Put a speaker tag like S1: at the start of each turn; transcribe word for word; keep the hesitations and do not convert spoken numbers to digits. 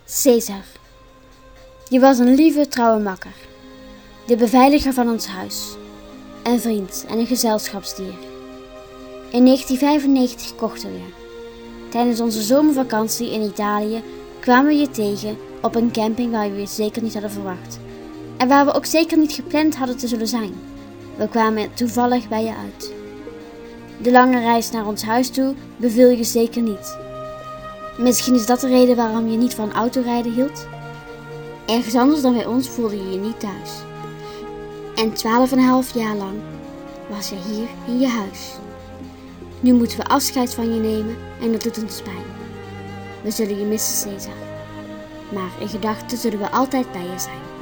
S1: Cesar. Je was een lieve, trouwe makker. De beveiliger van ons huis. Een vriend en een gezelschapsdier. In negentien vijfennegentig kochten we je. Tijdens onze zomervakantie in Italië kwamen we je tegen op een camping waar we je zeker niet hadden verwacht. En waar we ook zeker niet gepland hadden te zullen zijn. We kwamen toevallig bij je uit. De lange reis naar ons huis toe beviel je zeker niet. Misschien is dat de reden waarom je niet van autorijden hield? Ergens anders dan bij ons voelde je je niet thuis. En twaalf en een half jaar lang was je hier in je huis. Nu moeten we afscheid van je nemen en dat doet ons pijn. We zullen je missen, Cesar. Maar in gedachten zullen we altijd bij je zijn.